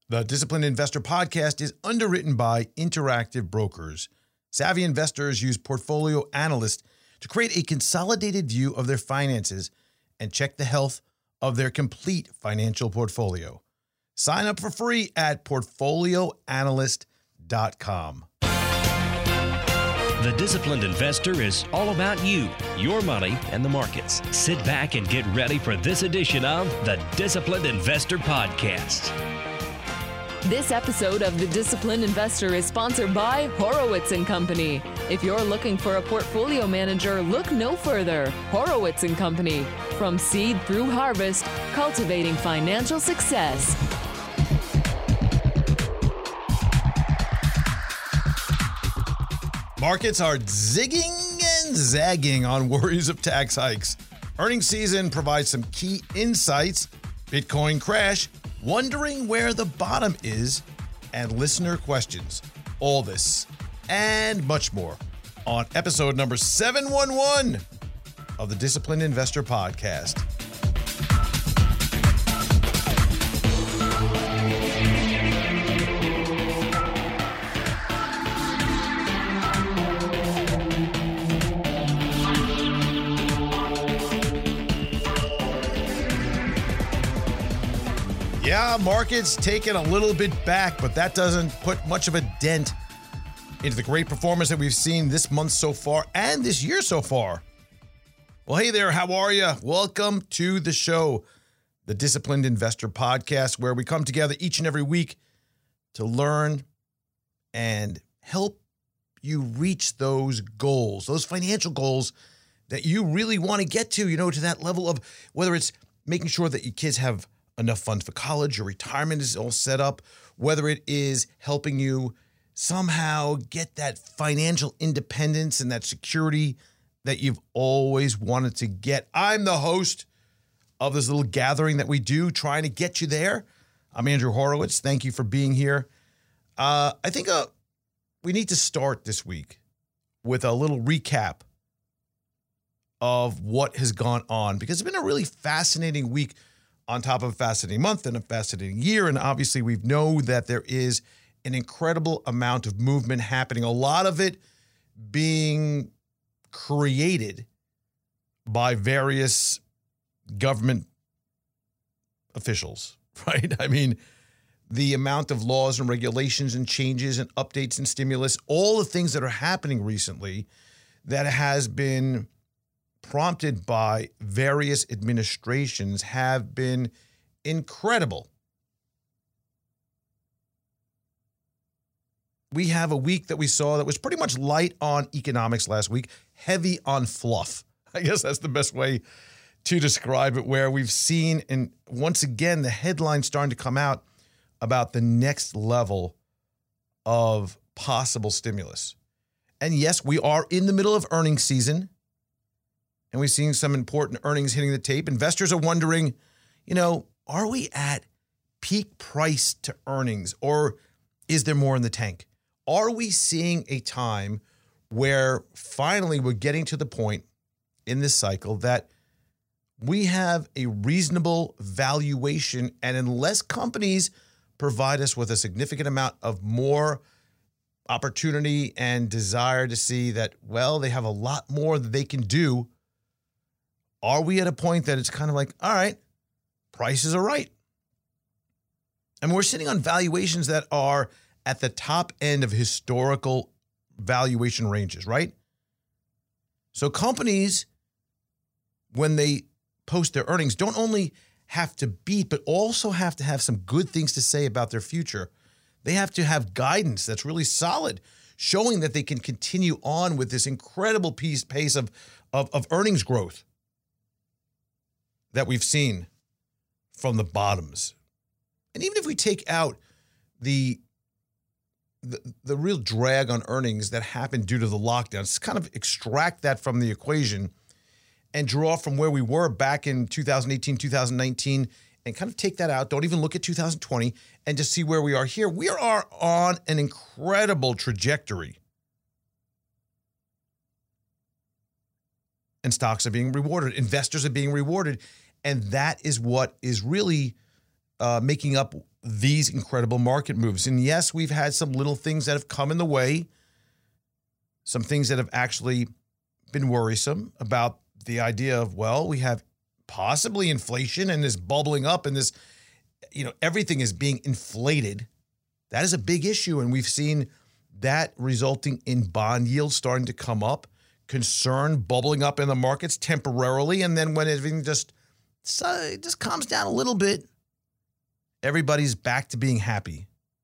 The Disciplined Investor Podcast is underwritten by Interactive Brokers. Savvy investors use portfolio analysts to create a consolidated view of their finances and check the health of their complete financial portfolio. Sign up for free at portfolioanalyst.com. The Disciplined Investor is all about you, your money, and the markets. Sit back and get ready for this edition of the Disciplined Investor Podcast. This episode of The Disciplined Investor is sponsored by Horowitz & Company. If you're looking for a portfolio manager, look no further. Horowitz & Company. From seed through harvest, cultivating financial success. Markets are zigging and zagging on worries of tax hikes. Earnings season provides some key insights. Bitcoin crash, wondering where the bottom is, and listener questions. All this and much more on episode number 711 of the Disciplined Investor Podcast. Yeah, markets taking a little bit back, but that doesn't put much of a dent into the great performance that we've seen this month so far and this year so far. Well, hey there, how are you? Welcome to the show, the Disciplined Investor Podcast, where we come together each and every week to learn and help you reach those goals, those financial goals that you really want to get to, to that level of whether it's making sure that your kids have enough funds for college, your retirement is all set up, whether it is helping you somehow get that financial independence and that security that you've always wanted to get. I'm the host of this little gathering that we do, trying to get you there. I'm Andrew Horowitz. Thank you for being here. I think we need to start this week with a little recap of what has gone on, because it's been a really fascinating week on top of a fascinating month and a fascinating year. And obviously we know that there is an incredible amount of movement happening, a lot of it being created by various government officials, right? I mean, the amount of laws and regulations and changes and updates and stimulus, all the things that are happening recently that has been prompted by various administrations have been incredible. We have a week that we saw that was pretty much light on economics last week, heavy on fluff. I guess that's the best way to describe it, where we've seen, and once again, the headlines starting to come out about the next level of possible stimulus. And yes, we are in the middle of earnings season, and we're seeing some important earnings hitting the tape. Investors are wondering, are we at peak price to earnings, or is there more in the tank? Are we seeing a time where finally we're getting to the point in this cycle that we have a reasonable valuation, and unless companies provide us with a significant amount of more opportunity and desire to see that, well, they have a lot more that they can do, are we at a point that it's kind of like, all right, prices are right? And we're sitting on valuations that are at the top end of historical valuation ranges, right? So companies, when they post their earnings, don't only have to beat, but also have to have some good things to say about their future. They have to have guidance that's really solid, showing that they can continue on with this incredible pace of earnings growth that we've seen from the bottoms. And even if we take out the real drag on earnings that happened due to the lockdowns, kind of extract that from the equation and draw from where we were back in 2018, 2019, and kind of take that out. Don't even look at 2020 and just see where we are here. We are on an incredible trajectory. And stocks are being rewarded. Investors are being rewarded. And that is what is really making up these incredible market moves. And yes, we've had some little things that have come in the way, some things that have actually been worrisome about the idea of, well, we have possibly inflation and this bubbling up and this, everything is being inflated. That is a big issue. And we've seen that resulting in bond yields starting to come up, concern bubbling up in the markets temporarily. And then when everything just calms down a little bit, everybody's back to being happy.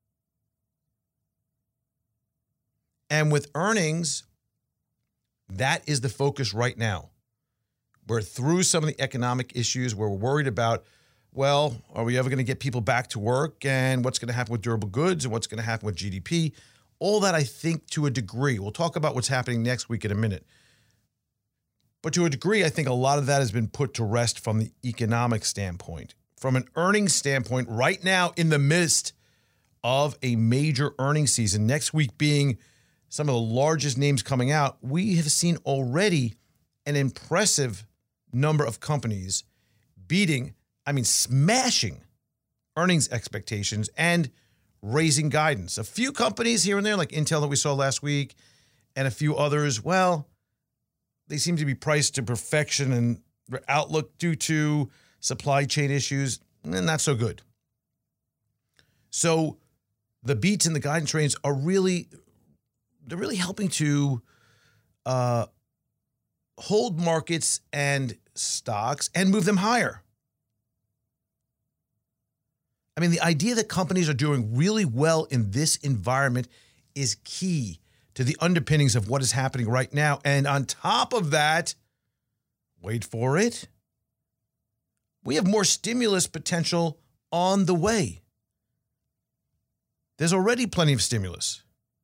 And with earnings, that is the focus right now. We're through some of the economic issues where we're worried about, well, are we ever going to get people back to work, and what's going to happen with durable goods and what's going to happen with GDP? All that, I think, to a degree. We'll talk about what's happening next week in a minute. But to a degree, I think a lot of that has been put to rest from the economic standpoint. From an earnings standpoint, right now in the midst of a major earnings season, next week being some of the largest names coming out, we have seen already an impressive number of companies smashing earnings expectations and raising guidance. A few companies here and there, like Intel that we saw last week, and a few others, well, they seem to be priced to perfection, and their outlook due to supply chain issues, not so good. So the beats in the guidance range are really helping to hold markets and stocks and move them higher. I mean, the idea that companies are doing really well in this environment is key to the underpinnings of what is happening right now. And on top of that, wait for it, we have more stimulus potential on the way. There's already plenty of stimulus.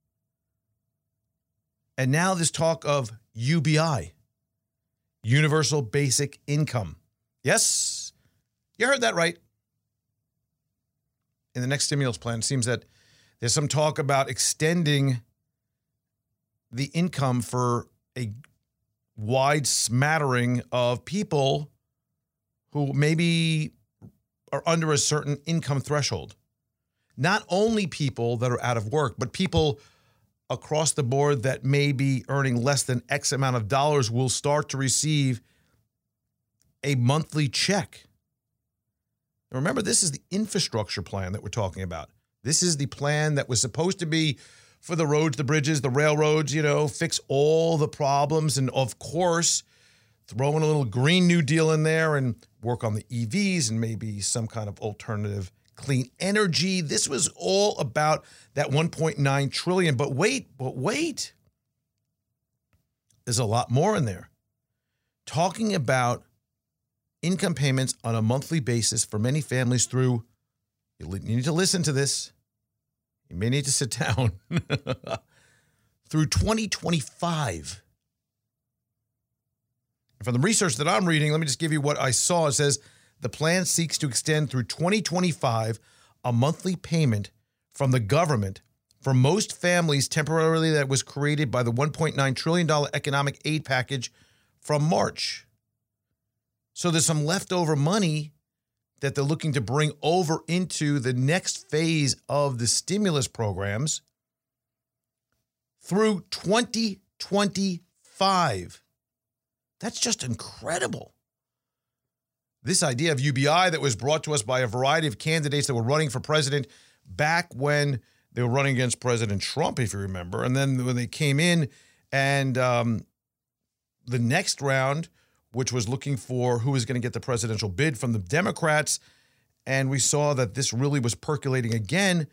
And now this talk of UBI, Universal Basic Income. Yes, you heard that right. In the next stimulus plan, it seems that there's some talk about extending the income for a wide smattering of people who maybe are under a certain income threshold. Not only people that are out of work, but people across the board that may be earning less than X amount of dollars will start to receive a monthly check. Remember, this is the infrastructure plan that we're talking about. This is the plan that was supposed to be for the roads, the bridges, the railroads, fix all the problems. And of course, throw in a little Green New Deal in there and work on the EVs and maybe some kind of alternative clean energy. This was all about that $1.9 trillion. But wait. There's a lot more in there. Talking about income payments on a monthly basis for many families through, you need to listen to this. You may need to sit down. Through 2025. And from the research that I'm reading, let me just give you what I saw. It says the plan seeks to extend through 2025 a monthly payment from the government for most families temporarily that was created by the $1.9 trillion economic aid package from March. So there's some leftover money that they're looking to bring over into the next phase of the stimulus programs through 2025. That's just incredible. This idea of UBI that was brought to us by a variety of candidates that were running for president back when they were running against President Trump, if you remember. And then when they came in and the next round, which was looking for who was going to get the presidential bid from the Democrats, and we saw that this really was percolating again.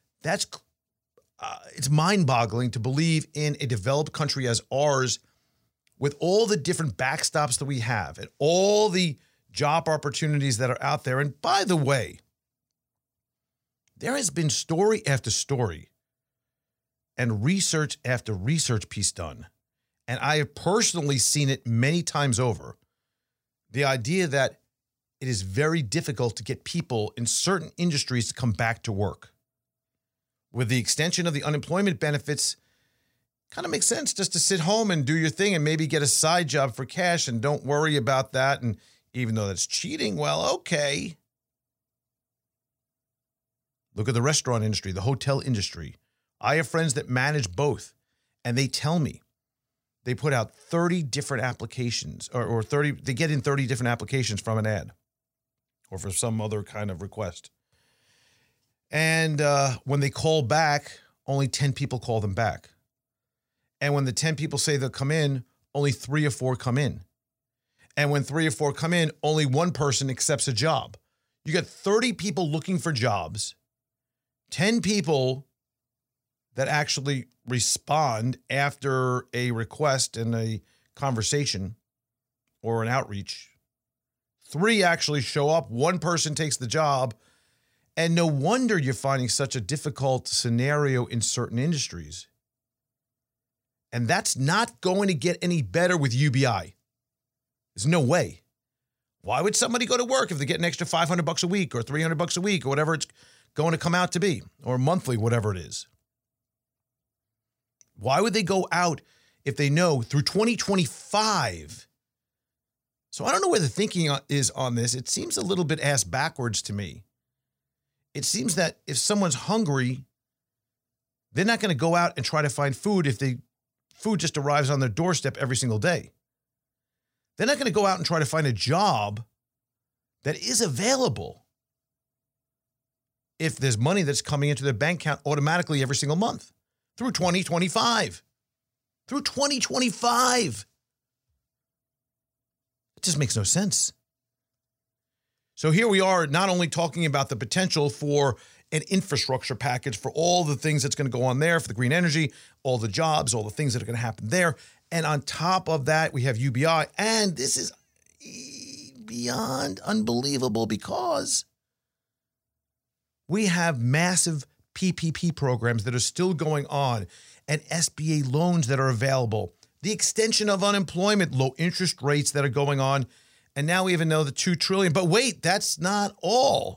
It's mind-boggling to believe in a developed country as ours, with all the different backstops that we have and all the job opportunities that are out there. And by the way, there has been story after story and research after research piece done. And I have personally seen it many times over. The idea that it is very difficult to get people in certain industries to come back to work. With the extension of the unemployment benefits, kind of makes sense just to sit home and do your thing and maybe get a side job for cash and don't worry about that. And even though that's cheating, well, okay. Look at the restaurant industry, the hotel industry. I have friends that manage both, and they tell me they put out 30 different applications or 30, they get in 30 different applications from an ad or for some other kind of request. And when they call back, only 10 people call them back. And when the 10 people say they'll come in, only 3 or 4 come in. And when 3 or 4 come in, only one person accepts a job. You got 30 people looking for jobs, 10 people that actually respond after a request and a conversation or an outreach. 3 actually show up. 1 person takes the job. And no wonder you're finding such a difficult scenario in certain industries. And that's not going to get any better with UBI. There's no way. Why would somebody go to work if they get an extra $500 a week or $300 a week or whatever it's going to come out to be, or monthly, whatever it is? Why would they go out if they know through 2025? So I don't know where the thinking is on this. It seems a little bit ass backwards to me. It seems that if someone's hungry, they're not going to go out and try to find food if food just arrives on their doorstep every single day. They're not going to go out and try to find a job that is available if there's money that's coming into their bank account automatically every single month through 2025. Through 2025. It just makes no sense. So here we are not only talking about the potential for an infrastructure package for all the things that's going to go on there for the green energy, all the jobs, all the things that are going to happen there. And on top of that, we have UBI. And this is beyond unbelievable because we have massive PPP programs that are still going on and SBA loans that are available, the extension of unemployment, low interest rates that are going on. And now we even know the $2 trillion. But wait, that's not all.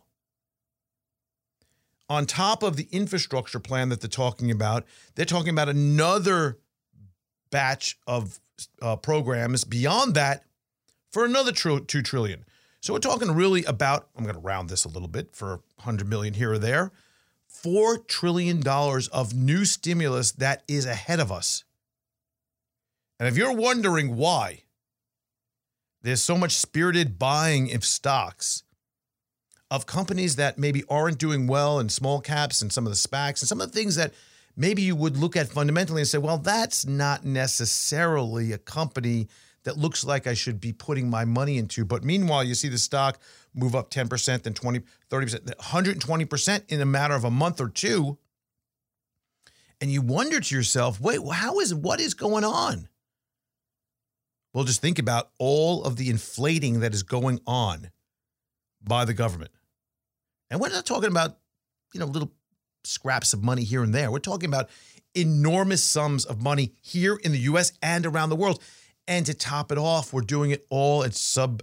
On top of the infrastructure plan that they're talking about another batch of programs beyond that for another $2 trillion. So we're talking really about, I'm going to round this a little bit for $100 million here or there, $4 trillion of new stimulus that is ahead of us. And if you're wondering why there's so much spirited buying of stocks of companies that maybe aren't doing well in small caps and some of the SPACs and some of the things that maybe you would look at fundamentally and say, well, that's not necessarily a company that looks like I should be putting my money into. But meanwhile, you see the stock move up 10%, then 20, 30%, 120% in a matter of a month or two. And you wonder to yourself, wait, what is going on? Well, just think about all of the inflating that is going on by the government. And we're not talking about, little scraps of money here and there. We're talking about enormous sums of money here in the U.S. and around the world. And to top it off, we're doing it all at zero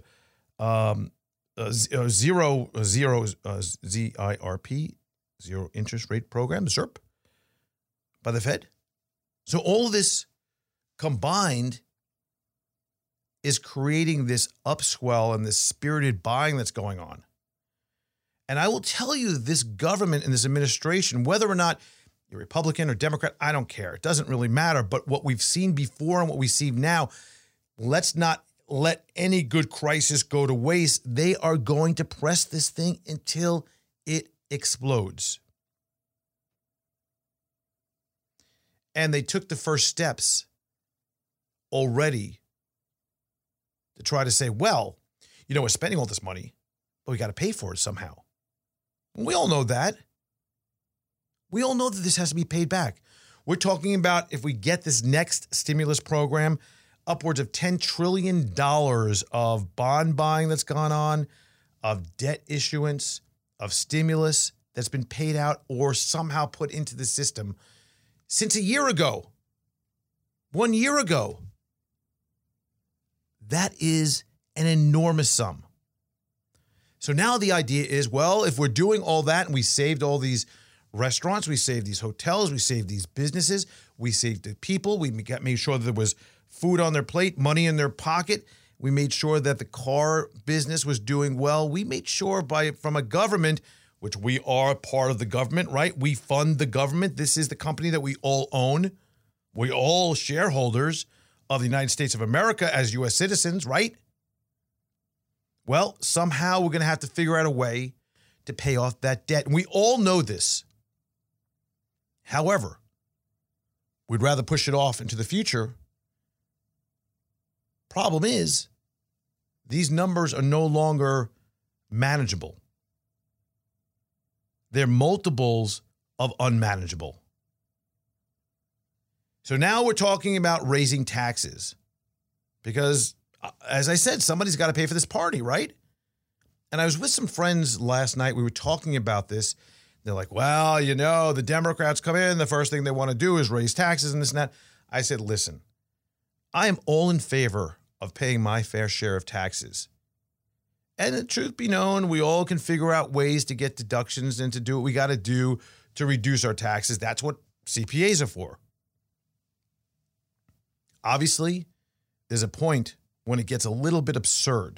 ZIRP, zero interest rate program, ZIRP, by the Fed. So all this combined is creating this upswell and this spirited buying that's going on. And I will tell you that this government and this administration, whether or not you're Republican or Democrat, I don't care. It doesn't really matter. But what we've seen before and what we see now, let's not let any good crisis go to waste. They are going to press this thing until it explodes. And they took the first steps already to try to say, well, we're spending all this money, but we got to pay for it somehow. We all know that. We all know that this has to be paid back. We're talking about, if we get this next stimulus program, upwards of $10 trillion of bond buying that's gone on, of debt issuance, of stimulus that's been paid out or somehow put into the system since a year ago, 1 year ago. That is an enormous sum. So now the idea is, well, if we're doing all that and we saved all these restaurants, we saved these hotels, we saved these businesses, we saved the people, we made sure that there was food on their plate, money in their pocket, we made sure that the car business was doing well, we made sure from a government which we are part of the government, right? We fund the government. This is the company that we all own. We all shareholders of the United States of America as U.S. citizens, right? Well, somehow we're going to have to figure out a way to pay off that debt. And we all know this. However, we'd rather push it off into the future. Problem is, these numbers are no longer manageable. They're multiples of unmanageable. So now we're talking about raising taxes because, as I said, somebody's got to pay for this party, right? And I was with some friends last night. We were talking about this. They're like, well, you know, the Democrats come in, the first thing they want to do is raise taxes and this and that. I said, listen, I am all in favor of paying my fair share of taxes. And the truth be known, we all can figure out ways to get deductions and to do what we got to do to reduce our taxes. That's what CPAs are for. Obviously, there's a point when it gets a little bit absurd.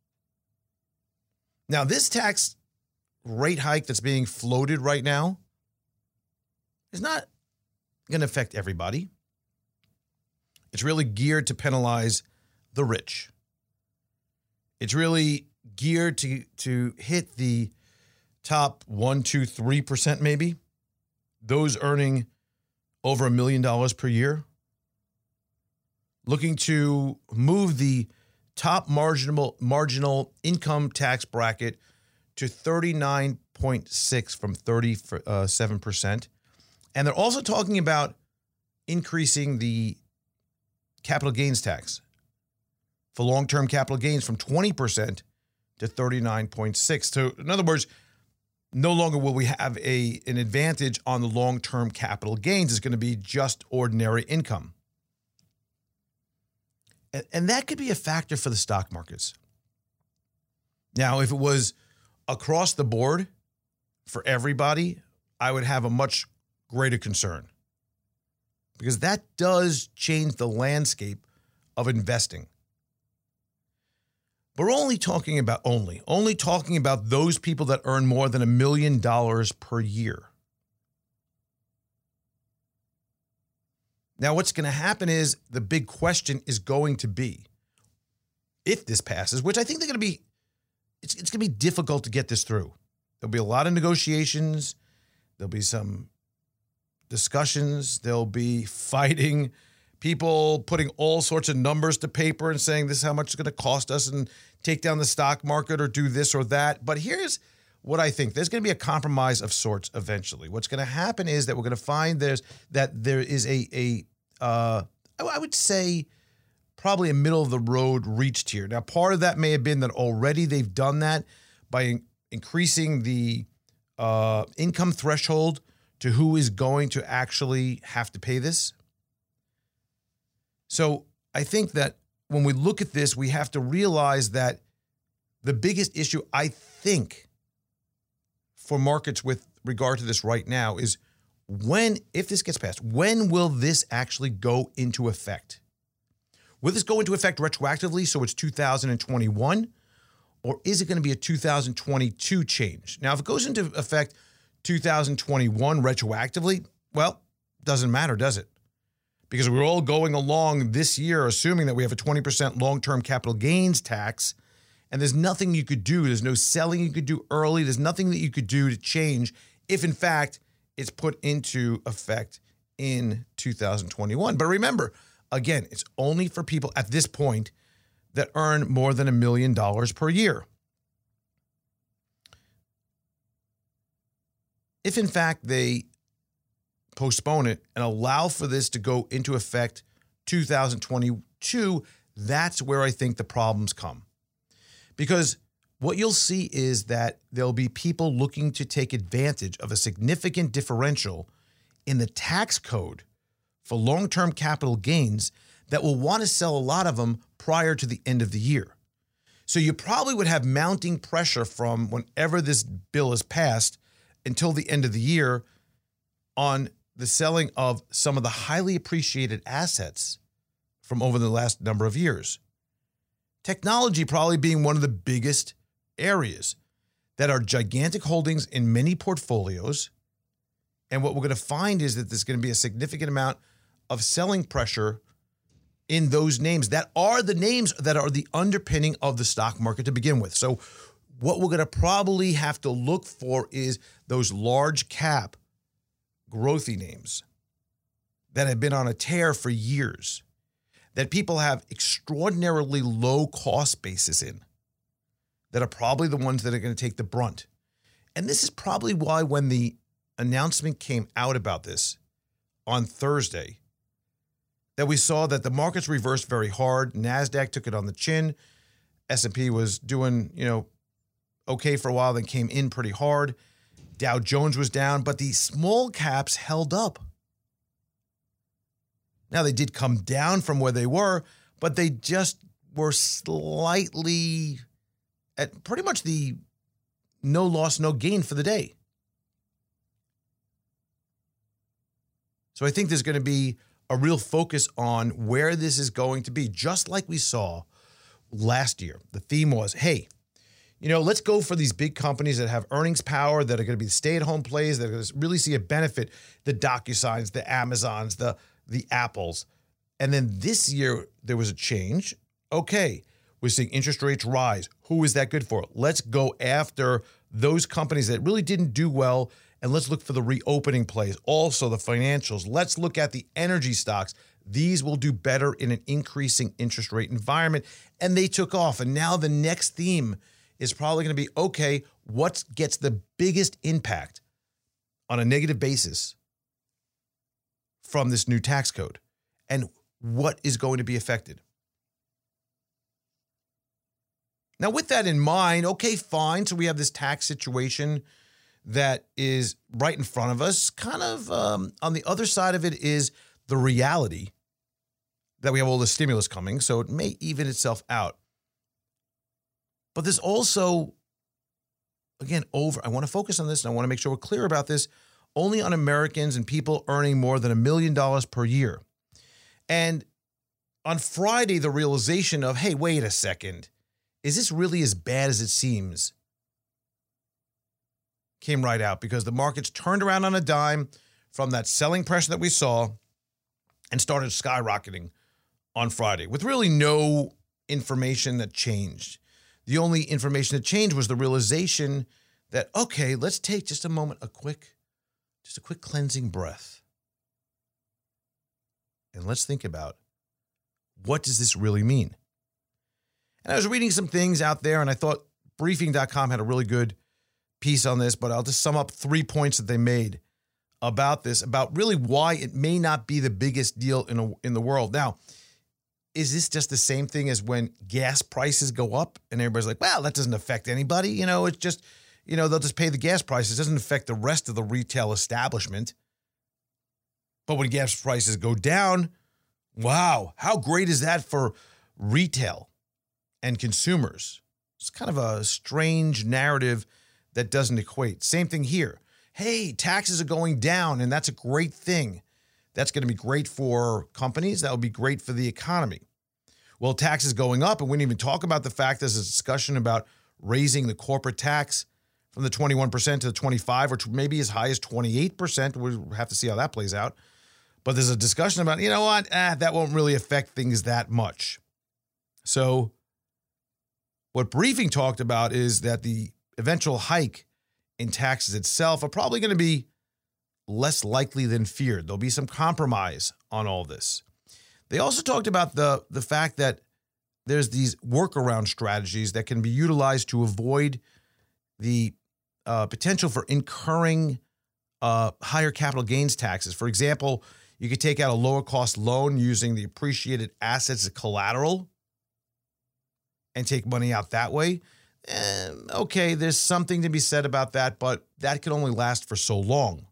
Now, this tax rate hike that's being floated right now is not going to affect everybody. It's really geared to penalize the rich. It's really geared to hit the top 1%, 2%, 3% maybe. Those earning over $1 million per year. Looking to move the top marginal income tax bracket to 39.6 from 37%. And they're also talking about increasing the capital gains tax for long-term capital gains from 20% to 39.6. So in other words, no longer will we have an advantage on the long-term capital gains. It's going to be just ordinary income. And that could be a factor for the stock markets. Now, if it was across the board for everybody, I would have a much greater concern because that does change the landscape of investing. We're only talking about those people that earn more than $1 million per year. Now, what's going to happen is the big question is going to be, if this passes, which I think it's going to be difficult to get this through. There'll be a lot of negotiations. There'll be some discussions. There'll be fighting, people putting all sorts of numbers to paper and saying this is how much it's going to cost us and take down the stock market or do this or that. But here's what I think. There's going to be a compromise of sorts eventually. What's going to happen is that we're going to find there is I would say probably a middle of the road reached here. Now, part of that may have been that already they've done that by increasing the income threshold to who is going to actually have to pay this. So I think that when we look at this, we have to realize that the biggest issue, I think, for markets with regard to this right now is if this gets passed, when will this actually go into effect? Will this go into effect retroactively, so it's 2021, or is it going to be a 2022 change? Now, if it goes into effect 2021 retroactively, well, doesn't matter, does it? Because we're all going along this year assuming that we have a 20% long-term capital gains tax, and there's nothing you could do. There's no selling you could do early. There's nothing that you could do to change if, in fact, it's put into effect in 2021. But remember, again, it's only for people at this point that earn more than $1 million per year. If, in fact, they postpone it and allow for this to go into effect 2022, that's where I think the problems come. Because what you'll see is that there'll be people looking to take advantage of a significant differential in the tax code for long-term capital gains that will want to sell a lot of them prior to the end of the year. So you probably would have mounting pressure from whenever this bill is passed until the end of the year on the selling of some of the highly appreciated assets from over the last number of years. Technology probably being one of the biggest areas. that are gigantic holdings in many portfolios. And what we're going to find is that there's going to be a significant amount of selling pressure in those names that are the names that are the underpinning of the stock market to begin with. So what we're going to probably have to look for is those large cap growthy names that have been on a tear for years, that people have extraordinarily low cost basis in, that are probably the ones that are going to take the brunt. And this is probably why when the announcement came out about this on Thursday, that we saw that the markets reversed very hard. NASDAQ took it on the chin. S&P was doing, okay for a while, then came in pretty hard. Dow Jones was down, but the small caps held up. Now, they did come down from where they were, but they just were slightly at pretty much the no loss, no gain for the day. So I think there's going to be a real focus on where this is going to be, just like we saw last year. The theme was, hey, let's go for these big companies that have earnings power, that are going to be stay-at-home plays, that are going to really see a benefit, the DocuSigns, the Amazons, the Apples. And then this year, there was a change. Okay, we're seeing interest rates rise. Who is that good for? Let's go after those companies that really didn't do well, and let's look for the reopening plays. Also, the financials. Let's look at the energy stocks. These will do better in an increasing interest rate environment. And they took off. And now the next theme is probably going to be, okay, what gets the biggest impact on a negative basis from this new tax code? And what is going to be affected? Now, with that in mind, okay, fine. So we have this tax situation that is right in front of us. Kind of on the other side of it is the reality that we have all the stimulus coming, so it may even itself out. But there's also, again, I want to focus on this, and I want to make sure we're clear about this, only on Americans and people earning more than $1 million per year. And on Friday, the realization of, hey, wait a second, is this really as bad as it seems? Came right out, because the markets turned around on a dime from that selling pressure that we saw and started skyrocketing on Friday with really no information that changed. The only information that changed was the realization that, okay, let's take just a moment, a quick cleansing breath. And let's think about, what does this really mean? And I was reading some things out there, and I thought Briefing.com had a really good piece on this, but I'll just sum up 3 points that they made about this, about really why it may not be the biggest deal in the world. Now, is this just the same thing as when gas prices go up and everybody's like, well, that doesn't affect anybody. It's just, they'll just pay the gas prices. It doesn't affect the rest of the retail establishment. But when gas prices go down, wow, how great is that for retail and consumers? It's kind of a strange narrative that doesn't equate. Same thing here. Hey, taxes are going down, and that's a great thing. That's going to be great for companies. That will be great for the economy. Well, taxes going up, and we didn't even talk about the fact there's a discussion about raising the corporate tax from the 21% to the 25%, or maybe as high as 28%. We'll have to see how that plays out. But there's a discussion about, that won't really affect things that much. So what Briefing talked about is that the eventual hike in taxes itself are probably going to be less likely than feared. There'll be some compromise on all this. They also talked about the fact that there's these workaround strategies that can be utilized to avoid the potential for incurring higher capital gains taxes. For example, you could take out a lower cost loan using the appreciated assets as collateral and take money out that way. Okay, there's something to be said about that, but that can only last for so long.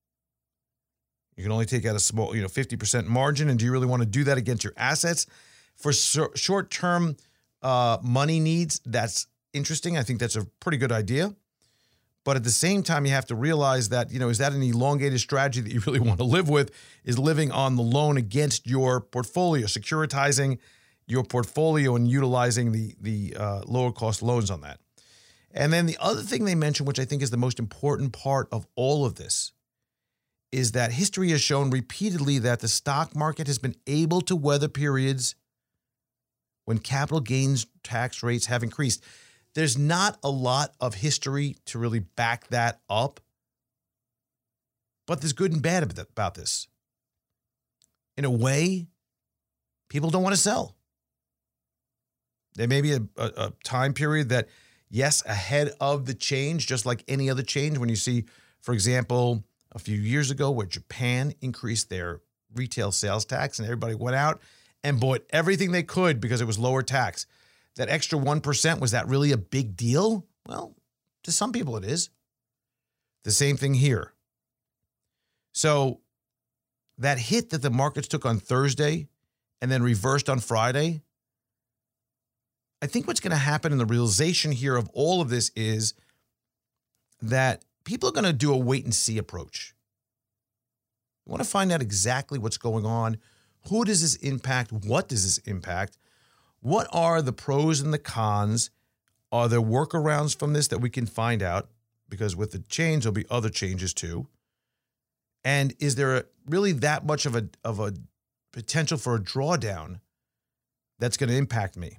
You can only take out a small, 50% margin. And do you really want to do that against your assets? For short-term money needs, that's interesting. I think that's a pretty good idea. But at the same time, you have to realize that, is that an elongated strategy that you really want to live with, is living on the loan against your portfolio, securitizing your portfolio and utilizing the lower cost loans on that. And then the other thing they mentioned, which I think is the most important part of all of this, is that history has shown repeatedly that the stock market has been able to weather periods when capital gains tax rates have increased. There's not a lot of history to really back that up, but there's good and bad about this. In a way, people don't want to sell. There may be a time period that, yes, ahead of the change, just like any other change, when you see, for example, a few years ago where Japan increased their retail sales tax and everybody went out and bought everything they could because it was lower tax. That extra 1%, was that really a big deal? Well, to some people it is. The same thing here. So that hit that the markets took on Thursday and then reversed on Friday, I think what's going to happen in the realization here of all of this is that people are going to do a wait and see approach. You want to find out exactly what's going on. Who does this impact? What does this impact? What are the pros and the cons? Are there workarounds from this that we can find out? Because with the change, there'll be other changes too. And is there really that much of a potential for a drawdown that's going to impact me?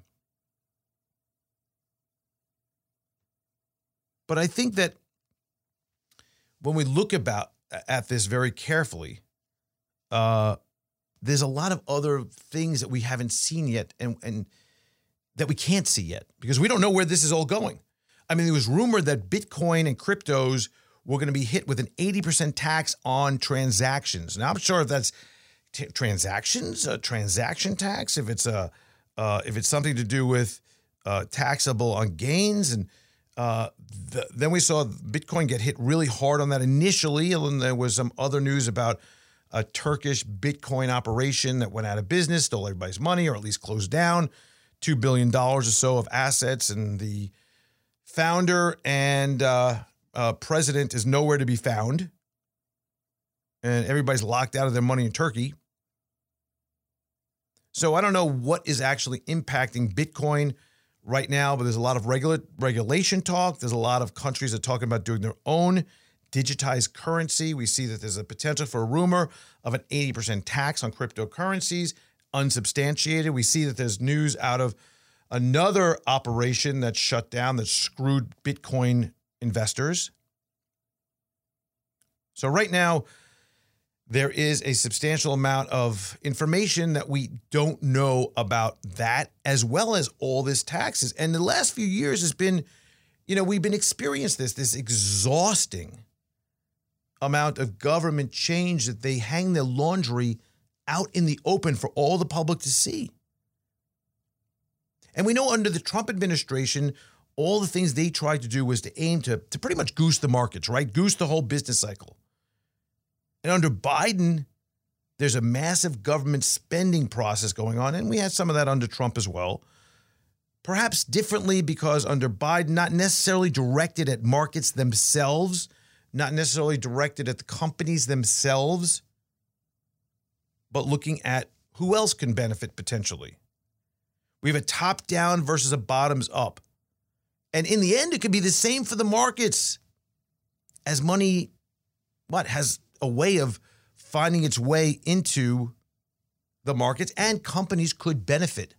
But I think that when we look at this very carefully, there's a lot of other things that we haven't seen yet and that we can't see yet because we don't know where this is all going. I mean, there was rumored that Bitcoin and cryptos were going to be hit with an 80% tax on transactions. Now, I'm sure if that's transactions, a transaction tax, if it's something to do with taxable on gains, and then we saw Bitcoin get hit really hard on that initially, and then there was some other news about a Turkish Bitcoin operation that went out of business, stole everybody's money, or at least closed down, $2 billion or so of assets, and the founder and president is nowhere to be found, and everybody's locked out of their money in Turkey. So I don't know what is actually impacting Bitcoin right now, but there's a lot of regulation talk. There's a lot of countries that are talking about doing their own digitized currency. We see that there's a potential for a rumor of an 80% tax on cryptocurrencies, unsubstantiated. We see that there's news out of another operation that shut down that screwed Bitcoin investors. So right now, there is a substantial amount of information that we don't know about that, as well as all this taxes. And the last few years has been, we've been experiencing this exhausting amount of government change that they hang their laundry out in the open for all the public to see. And we know under the Trump administration, all the things they tried to do was to aim to pretty much goose the markets, right? Goose the whole business cycle. And under Biden, there's a massive government spending process going on, and we had some of that under Trump as well. Perhaps differently because under Biden, not necessarily directed at markets themselves, not necessarily directed at the companies themselves, but looking at who else can benefit potentially. We have a top-down versus a bottoms-up. And in the end, it could be the same for the markets as money, has a way of finding its way into the markets, and companies could benefit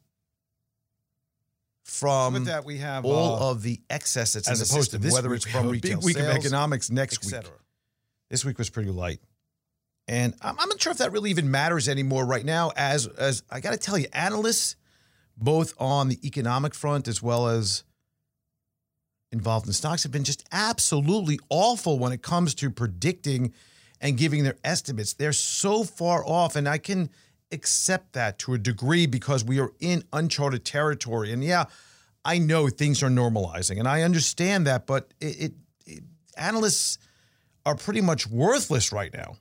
from with that, we have all of the excess that's in the opposed to system, this whether week, it's we from have a retail big week of sales, economics next week. etc. This week was pretty light. And I'm not sure if that really even matters anymore right now, as I got to tell you, analysts, both on the economic front as well as involved in stocks, have been just absolutely awful when it comes to predicting and giving their estimates. They're so far off, and I can accept that to a degree because we are in uncharted territory. And yeah, I know things are normalizing, and I understand that, but analysts are pretty much worthless right now.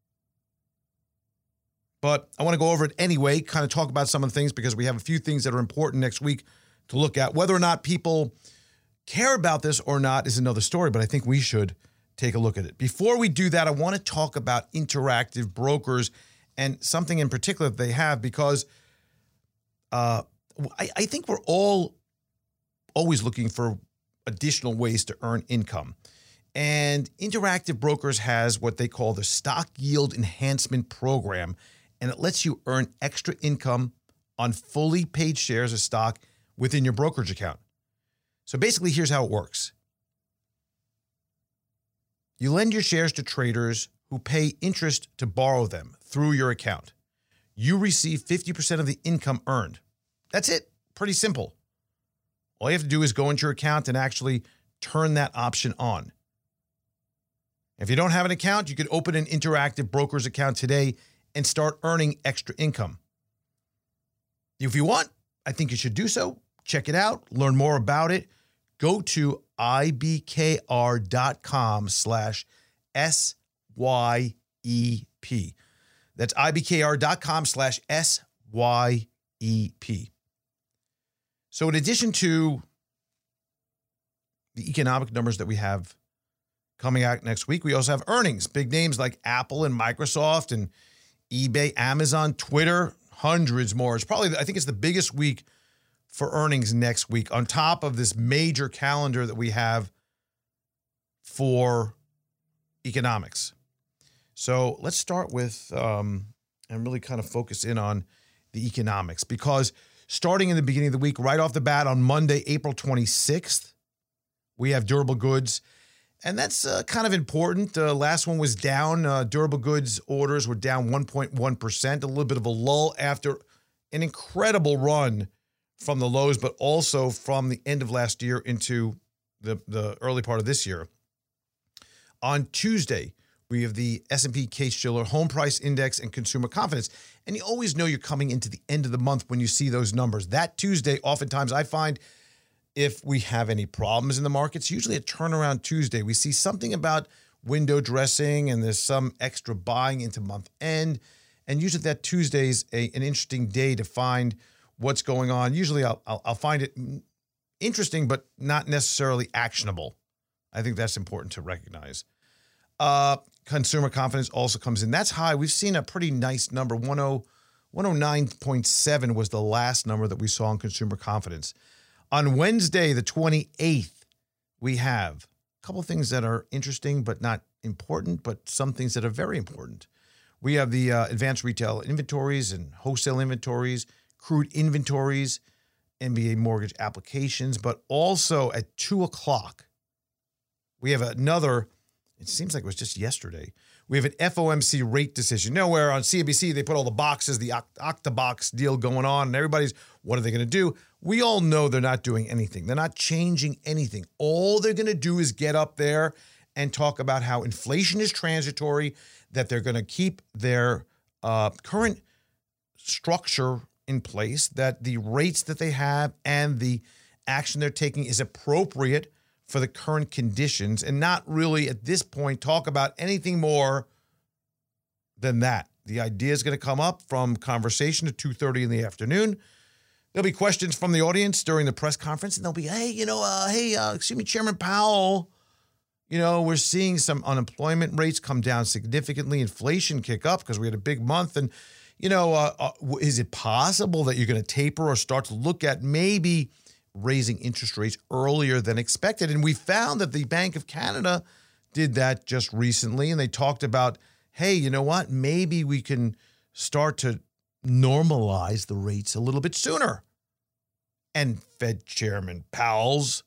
But I want to go over it anyway, kind of talk about some of the things because we have a few things that are important next week to look at. Whether or not people care about this or not is another story, but I think we should take a look at it. Before we do that, I want to talk about Interactive Brokers and something in particular that they have, because I think we're all always looking for additional ways to earn income. And Interactive Brokers has what they call the Stock Yield Enhancement Program, and it lets you earn extra income on fully paid shares of stock within your brokerage account. So basically, here's how it works. You lend your shares to traders who pay interest to borrow them through your account. You receive 50% of the income earned. That's it. Pretty simple. All you have to do is go into your account and actually turn that option on. If you don't have an account, you could open an Interactive Brokers account today and start earning extra income. If you want, I think you should do so. Check it out. Learn more about it. Go to ibkr.com/SYEP. That's ibkr.com/SYEP. So in addition to the economic numbers that we have coming out next week, we also have earnings. Big names like Apple and Microsoft and eBay, Amazon, Twitter, hundreds more. It's probably, I think it's the biggest week for earnings next week on top of this major calendar that we have for economics. So let's start with and really kind of focus in on the economics, because starting in the beginning of the week, right off the bat on Monday, April 26th, we have durable goods. And that's kind of important. Last one was down. Durable goods orders were down 1.1%, a little bit of a lull after an incredible run from the lows, but also from the end of last year into the early part of this year. On Tuesday, we have the S&P Case-Shiller Home Price Index and Consumer Confidence. And you always know you're coming into the end of the month when you see those numbers. That Tuesday, oftentimes I find if we have any problems in the markets, usually a turnaround Tuesday. We see something about window dressing and there's some extra buying into month end. And usually that Tuesday's an interesting day to find what's going on. Usually I'll find it interesting, but not necessarily actionable. I think that's important to recognize. Consumer confidence also comes in. That's high. We've seen a pretty nice number. 109.7 was the last number that we saw in consumer confidence. On Wednesday, the 28th, we have a couple of things that are interesting but not important, but some things that are very important. We have the advanced retail inventories and wholesale inventories, crude inventories, NBA mortgage applications, but also at 2 o'clock, we have another, it seems like it was just yesterday, we have an FOMC rate decision. Where on CNBC, they put all the boxes, the Octobox deal going on, and everybody's, what are they going to do? We all know they're not doing anything. They're not changing anything. All they're going to do is get up there and talk about how inflation is transitory, that they're going to keep their current structure in place, that the rates that they have and the action they're taking is appropriate for the current conditions, and not really at this point talk about anything more than that. The idea is going to come up from conversation at 2:30 in the afternoon. There'll be questions from the audience during the press conference, and they'll be, excuse me, Chairman Powell, we're seeing some unemployment rates come down significantly, inflation kick up because we had a big month, and, is it possible that you're going to taper or start to look at maybe raising interest rates earlier than expected? And we found that the Bank of Canada did that just recently, and they talked about, hey, you know what? Maybe we can start to normalize the rates a little bit sooner. And Fed Chairman Powell's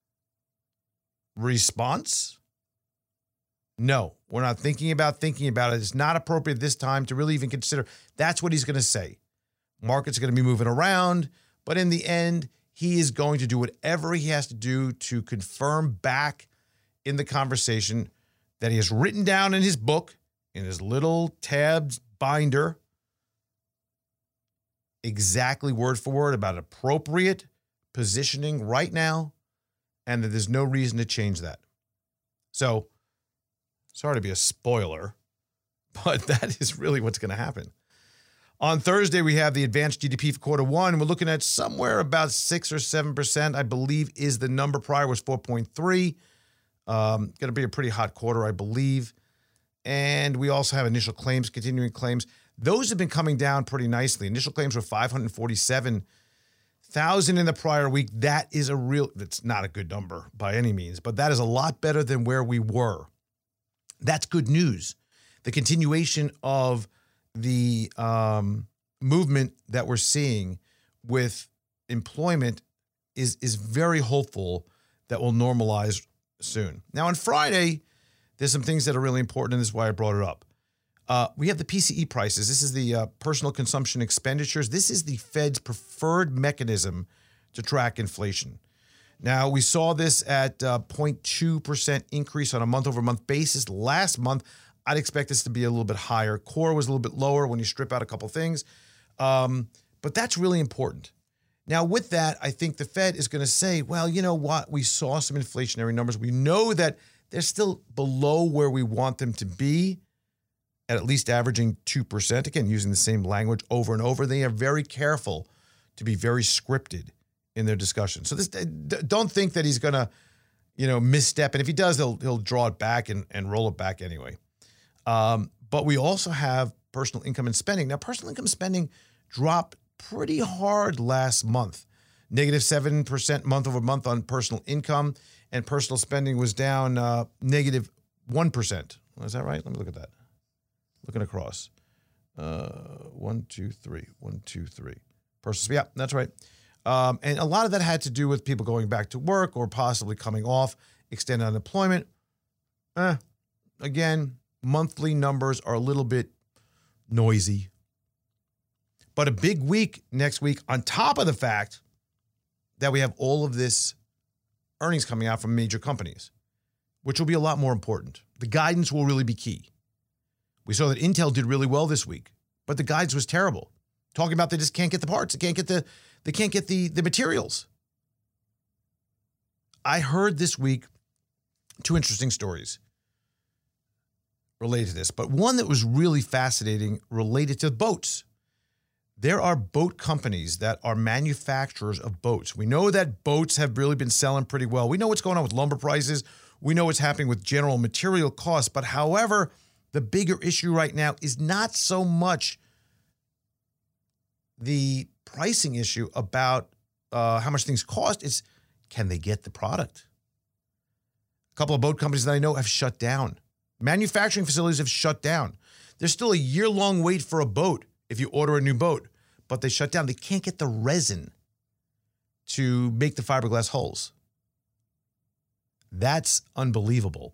response? No, we're not thinking about it. It's not appropriate this time to really even consider. That's what he's going to say. Markets are going to be moving around, but in the end, he is going to do whatever he has to do to confirm back in the conversation that he has written down in his book, in his little tabbed binder, exactly word for word about appropriate positioning right now, and that there's no reason to change that. So, sorry to be a spoiler, but that is really what's going to happen. On Thursday, we have the advanced GDP for quarter one. We're looking at somewhere about 6 or 7%, I believe, is the number. Prior was 4.3. Going to be a pretty hot quarter, I believe. And we also have initial claims, continuing claims. Those have been coming down pretty nicely. Initial claims were 547,000 1,000 in the prior week. That is it's not a good number by any means, but that is a lot better than where we were. That's good news. The continuation of the movement that we're seeing with employment is very hopeful that will normalize soon. Now, on Friday, there's some things that are really important, and this is why I brought it up. We have the PCE prices. This is the personal consumption expenditures. This is the Fed's preferred mechanism to track inflation. Now, we saw this at 0.2% increase on a month-over-month basis. Last month, I'd expect this to be a little bit higher. Core was a little bit lower when you strip out a couple things. But that's really important. Now, with that, I think the Fed is going to say, well, you know what? We saw some inflationary numbers. We know that they're still below where we want them to be, at least averaging 2%. Again, using the same language over and over. They are very careful to be very scripted in their discussion. So don't think that he's going to, misstep. And if he does, he'll draw it back and roll it back anyway. But we also have personal income and spending. Now, personal income spending dropped pretty hard last month. Negative 7% month over month on personal income, and personal spending was down negative 1%. Is that right? Let me look at that. Looking across. 1, 2, 3. 1, 2, 3. Personal, yeah, that's right. And a lot of that had to do with people going back to work or possibly coming off extended unemployment. Again, monthly numbers are a little bit noisy. But a big week next week, on top of the fact that we have all of this earnings coming out from major companies, which will be a lot more important. The guidance will really be key. We saw that Intel did really well this week, but the guidance was terrible. Talking about they just can't get the parts. They can't get the materials. I heard this week 2 interesting stories related to this, but one that was really fascinating related to boats. There are boat companies that are manufacturers of boats. We know that boats have really been selling pretty well. We know what's going on with lumber prices. We know what's happening with general material costs. But however, the bigger issue right now is not so much the pricing issue about how much things cost. It's can they get the product? A couple of boat companies that I know have shut down. Manufacturing facilities have shut down. There's still a year-long wait for a boat if you order a new boat, but they shut down. They can't get the resin to make the fiberglass hulls. That's unbelievable.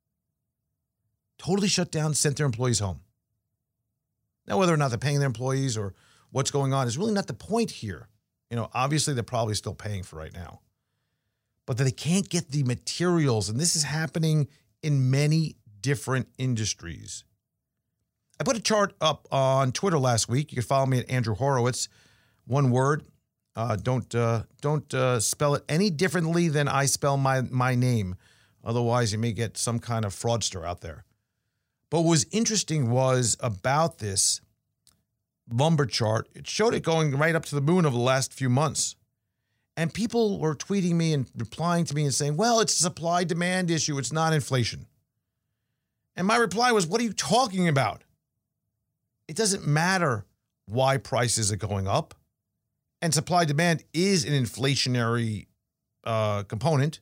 Totally shut down, sent their employees home. Now, whether or not they're paying their employees or what's going on is really not the point here. Obviously they're probably still paying for right now. But they can't get the materials, and this is happening in many different industries. I put a chart up on Twitter last week. You can follow me at Andrew Horowitz. One word. Don't spell it any differently than I spell my name. Otherwise, you may get some kind of fraudster out there. But what was interesting was about this lumber chart, it showed it going right up to the moon over the last few months. And people were tweeting me and replying to me and saying, well, it's a supply-demand issue. It's not inflation. And my reply was, what are you talking about? It doesn't matter why prices are going up. And supply-demand is an inflationary component.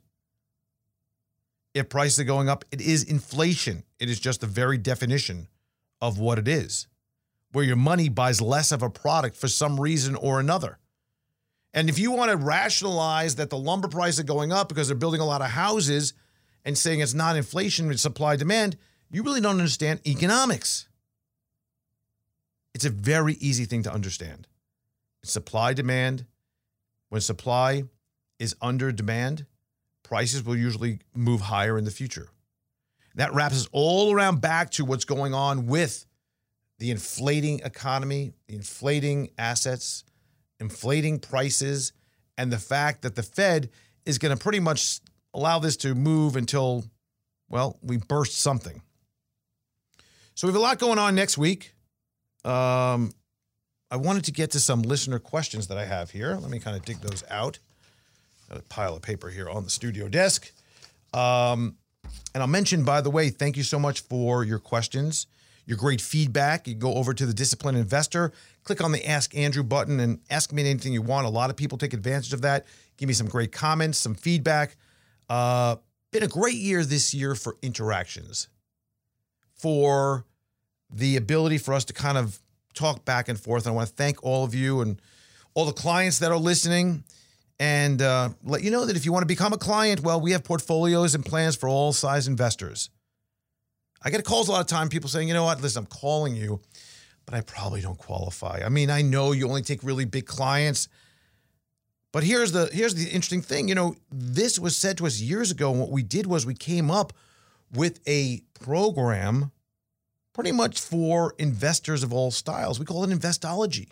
If prices are going up, it is inflation. It is just the very definition of what it is, where your money buys less of a product for some reason or another. And if you want to rationalize that the lumber prices are going up because they're building a lot of houses and saying it's not inflation, it's supply-demand, you really don't understand economics. It's a very easy thing to understand. It's supply-demand. When supply is under demand, prices will usually move higher in the future. That wraps us all around back to what's going on with the inflating economy, the inflating assets, inflating prices, and the fact that the Fed is going to pretty much allow this to move until, well, we burst something. So we have a lot going on next week. I wanted to get to some listener questions that I have here. Let me kind of dig those out. Got a pile of paper here on the studio desk. And I'll mention, by the way, thank you so much for your questions. your great feedback. You go over to the Disciplined Investor, click on the Ask Andrew button, and ask me anything you want. A lot of people take advantage of that. Give me some great comments, some feedback. Been a great year this year for interactions, for the ability for us to kind of talk back and forth. And I want to thank all of you and all the clients that are listening, and let you know that if you want to become a client, well, we have portfolios and plans for all size investors. I get calls a lot of time, people saying, you know what, listen, I'm calling you, but I probably don't qualify. I mean, I know you only take really big clients, but here's the interesting thing. You know, this was said to us years ago, and what we did was we came up with a program pretty much for investors of all styles. We call it Investology.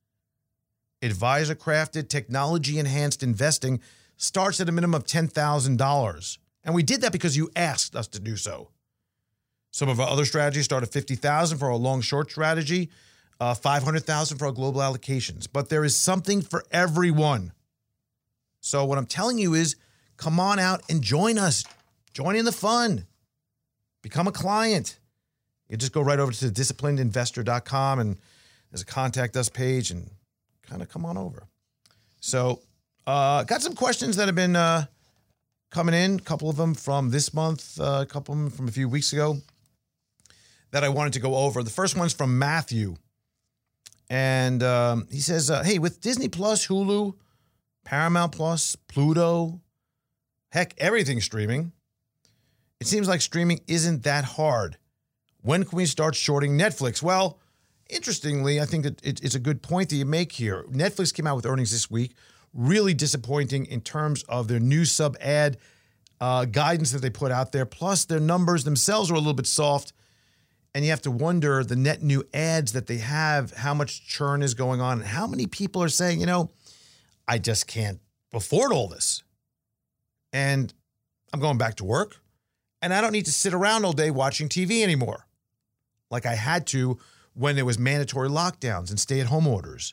Advisor-crafted, technology-enhanced investing starts at a minimum of $10,000. And we did that because you asked us to do so. Some of our other strategies start at $50,000 for our long-short strategy, $500,000 for our global allocations. But there is something for everyone. So what I'm telling you is, come on out and join us. Join in the fun. Become a client. You just go right over to disciplinedinvestor.com, and there's a contact us page, and kind of come on over. So got some questions that have been coming in, a couple of them from this month, a couple of them from a few weeks ago that I wanted to go over. The first one's from Matthew. And he says, hey, with Disney Plus, Hulu, Paramount Plus, Pluto, heck, everything streaming, it seems like streaming isn't that hard. When can we start shorting Netflix? Well, interestingly, I think that it's a good point that you make here. Netflix came out with earnings this week, really disappointing in terms of their new sub-ad guidance that they put out there. Plus, their numbers themselves are a little bit soft, and you have to wonder the net new ads that they have, how much churn is going on, and how many people are saying, you know, I just can't afford all this. And I'm going back to work, and I don't need to sit around all day watching TV anymore like I had to when there was mandatory lockdowns and stay-at-home orders.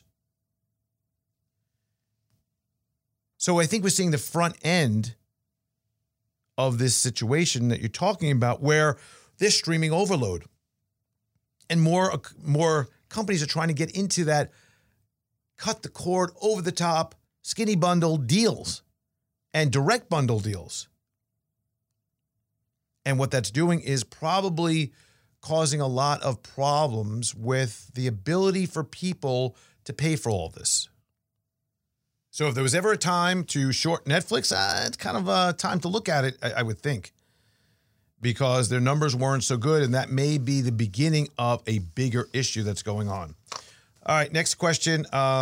So I think we're seeing the front end of this situation that you're talking about, where there's streaming overload. And more companies are trying to get into that cut the cord, over-the-top, skinny bundle deals and direct bundle deals. And what that's doing is probably causing a lot of problems with the ability for people to pay for all this. So if there was ever a time to short Netflix, it's kind of a time to look at it, I would think, because their numbers weren't so good, and that may be the beginning of a bigger issue that's going on. All right, next question.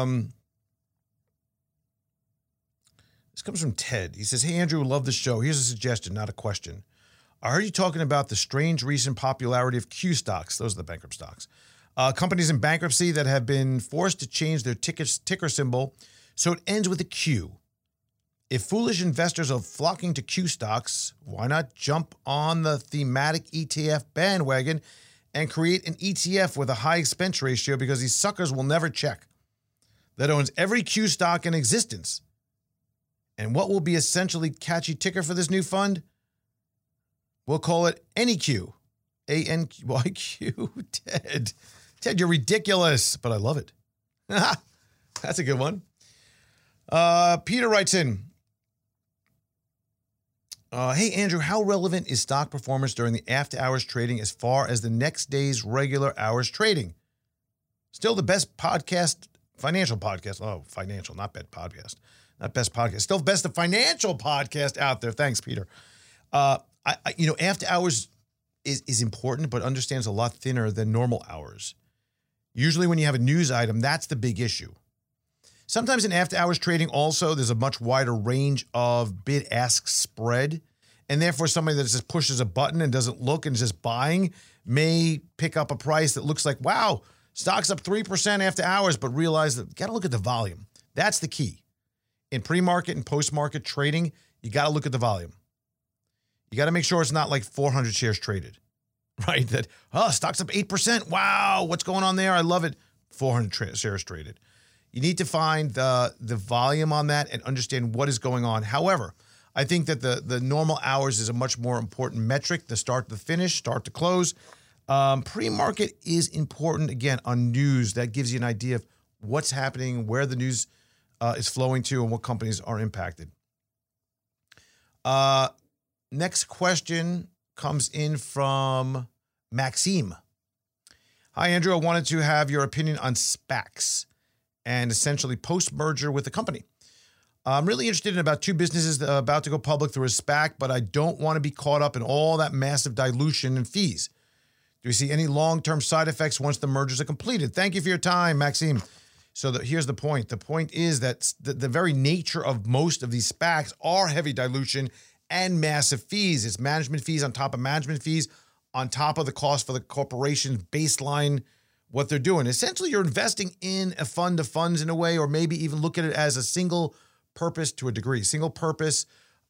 This comes from Ted. He says, hey, Andrew, love the show. Here's a suggestion, not a question. I heard you talking about the strange recent popularity of Q stocks. Those are the bankrupt stocks. Companies in bankruptcy that have been forced to change their ticker symbol so it ends with a Q. If foolish investors are flocking to Q stocks, why not jump on the thematic ETF bandwagon and create an ETF with a high expense ratio, because these suckers will never check, that owns every Q stock in existence? And what will be essentially catchy ticker for this new fund? We'll call it ANYQ. ANYQ. Ted, you're ridiculous, but I love it. That's a good one. Peter writes in, hey, Andrew, how relevant is stock performance during the after-hours trading as far as the next day's regular hours trading? Still the best podcast, financial podcast. Oh, financial, not best podcast. Not best podcast. Still best of financial podcast out there. Thanks, Peter. After hours is important, but understands a lot thinner than normal hours. Usually when you have a news item, that's the big issue. Sometimes in after hours trading also, there's a much wider range of bid-ask spread, and therefore somebody that just pushes a button and doesn't look and is just buying may pick up a price that looks like, wow, stock's up 3% after hours, but realize that you got to look at the volume. That's the key. In pre-market and post-market trading, you got to look at the volume. You got to make sure it's not like 400 shares traded, right? That, stock's up 8%. Wow, what's going on there? I love it. 400 shares traded. You need to find the volume on that and understand what is going on. However, I think that the normal hours is a much more important metric, the start to the finish, start to close. Pre-market is important, again, on news. That gives you an idea of what's happening, where the news is flowing to, and what companies are impacted. Next question comes in from Maxime. Hi, Andrew. I wanted to have your opinion on SPACs and essentially post-merger with the company. I'm really interested in about two businesses that are about to go public through a SPAC, but I don't want to be caught up in all that massive dilution and fees. Do you see any long-term side effects once the mergers are completed? Thank you for your time, Maxime. So here's the point. The point is that the very nature of most of these SPACs are heavy dilution and massive fees. It's management fees on top of management fees, on top of the cost for the corporation's baseline, what they're doing. Essentially, you're investing in a fund of funds in a way, or maybe even look at it as a single purpose to a degree. Single purpose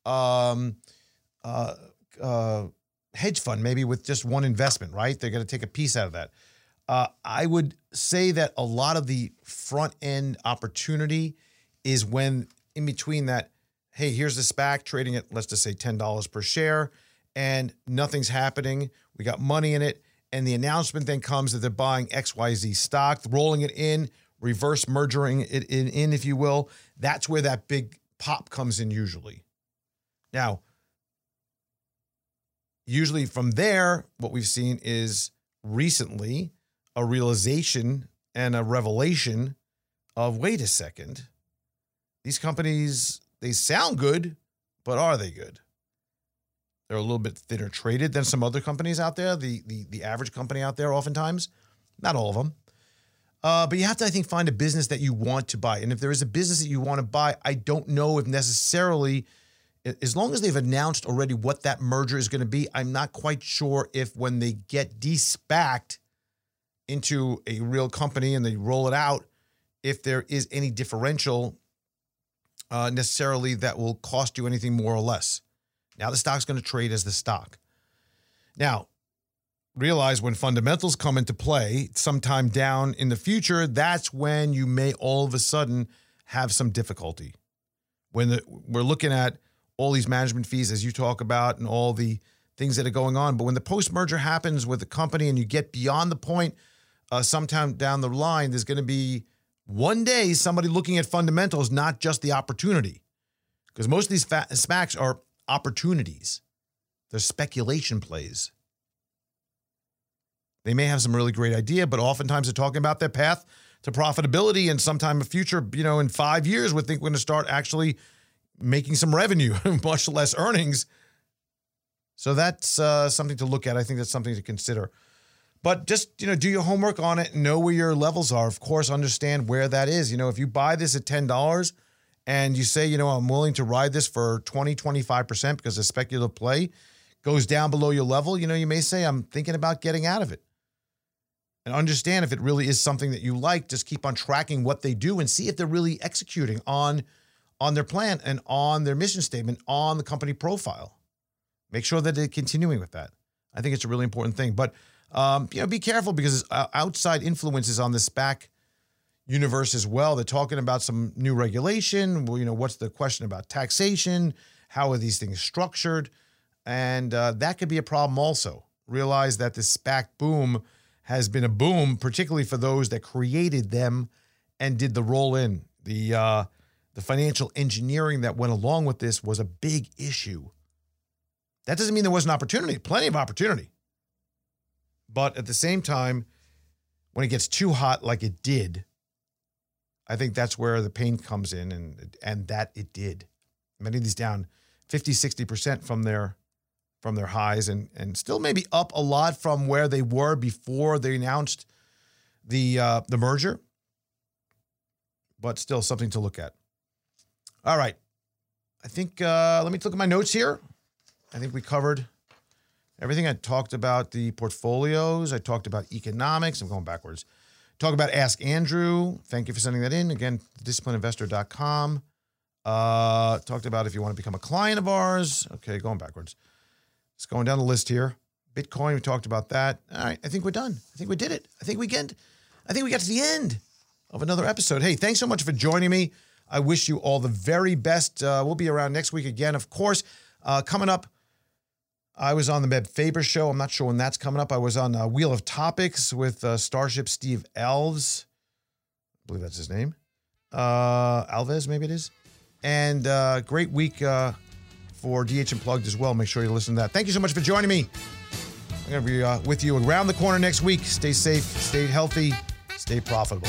hedge fund, maybe with just one investment, right? They're going to take a piece out of that. I would say that a lot of the front end opportunity is when in between that, hey, here's the SPAC trading at, let's just say $10 per share, and nothing's happening. We got money in it. And the announcement then comes that they're buying XYZ stock, rolling it in, reverse mergering it in, if you will. That's where that big pop comes in usually. Now, usually from there, what we've seen is recently a realization and a revelation of, wait a second, these companies, they sound good, but are they good? They're a little bit thinner traded than some other companies out there, the average company out there oftentimes. Not all of them. But you have to, I think, find a business that you want to buy. And if there is a business that you want to buy, I don't know if necessarily, as long as they've announced already what that merger is going to be, I'm not quite sure if when they get de-SPACed into a real company and they roll it out, if there is any differential necessarily that will cost you anything more or less. Now the stock's going to trade as the stock. Now, realize when fundamentals come into play sometime down in the future, that's when you may all of a sudden have some difficulty. When we're looking at all these management fees, as you talk about, and all the things that are going on. But when the post-merger happens with the company and you get beyond the point, sometime down the line, there's going to be one day somebody looking at fundamentals, not just the opportunity. Because most of these SPACs are opportunities. They're speculation plays. They may have some really great idea, but oftentimes they're talking about their path to profitability, and sometime in the future, in 5 years, we think we're going to start actually making some revenue, much less earnings. So that's something to look at. I think that's something to consider. But just, do your homework on it and know where your levels are. Of course, understand where that is. If you buy this at $10 and you say, I'm willing to ride this for 20, 25% because the speculative play goes down below your level, you may say, I'm thinking about getting out of it. And understand if it really is something that you like, just keep on tracking what they do and see if they're really executing on their plan and on their mission statement, on the company profile. Make sure that they're continuing with that. I think it's a really important thing. But, be careful because outside influences on the SPAC universe as well. They're talking about some new regulation. Well, what's the question about taxation? How are these things structured? And that could be a problem also. Realize that the SPAC boom has been a boom, particularly for those that created them and did the roll-in. The financial engineering that went along with this was a big issue. That doesn't mean there wasn't opportunity. Plenty of opportunity. But at the same time, when it gets too hot like it did, I think that's where the pain comes in, and that it did. Many of these down 50, 60% from their highs, and still maybe up a lot from where they were before they announced the merger. But still something to look at. All right. I think, let me look at my notes here. I think we covered everything. I talked about the portfolios. I talked about economics. I'm going backwards. Talk about Ask Andrew. Thank you for sending that in. Again, disciplineinvestor.com. Talked about if you want to become a client of ours. Okay, going backwards. Just going down the list here. Bitcoin, we talked about that. All right, I think we're done. I think we did it. I think we got to the end of another episode. Hey, thanks so much for joining me. I wish you all the very best. We'll be around next week again, of course. Coming up I was on the Meb Faber show. I'm not sure when that's coming up. I was on Wheel of Topics with Starship Steve Alves. I believe that's his name. Alves, maybe it is. And great week for DH Unplugged as well. Make sure you listen to that. Thank you so much for joining me. I'm going to be with you around the corner next week. Stay safe, stay healthy, stay profitable.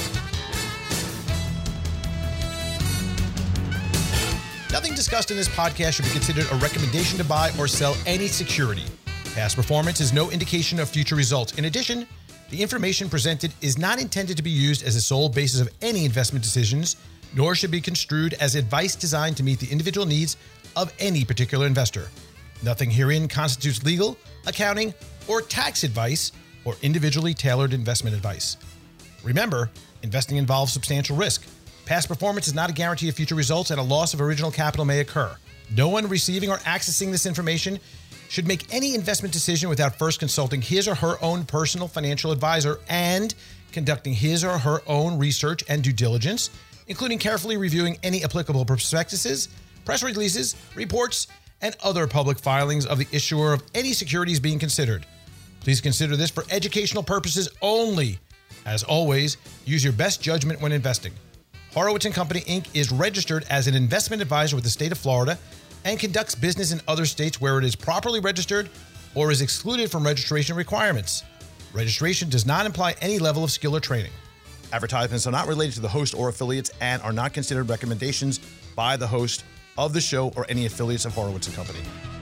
Nothing discussed in this podcast should be considered a recommendation to buy or sell any security. Past performance is no indication of future results. In addition, the information presented is not intended to be used as a sole basis of any investment decisions, nor should be construed as advice designed to meet the individual needs of any particular investor. Nothing herein constitutes legal, accounting, or tax advice or individually tailored investment advice. Remember, investing involves substantial risk. Past performance is not a guarantee of future results, and a loss of original capital may occur. No one receiving or accessing this information should make any investment decision without first consulting his or her own personal financial advisor and conducting his or her own research and due diligence, including carefully reviewing any applicable prospectuses, press releases, reports, and other public filings of the issuer of any securities being considered. Please consider this for educational purposes only. As always, use your best judgment when investing. Horowitz & Company, Inc. is registered as an investment advisor with the state of Florida and conducts business in other states where it is properly registered or is excluded from registration requirements. Registration does not imply any level of skill or training. Advertisements are not related to the host or affiliates and are not considered recommendations by the host of the show or any affiliates of Horowitz & Company.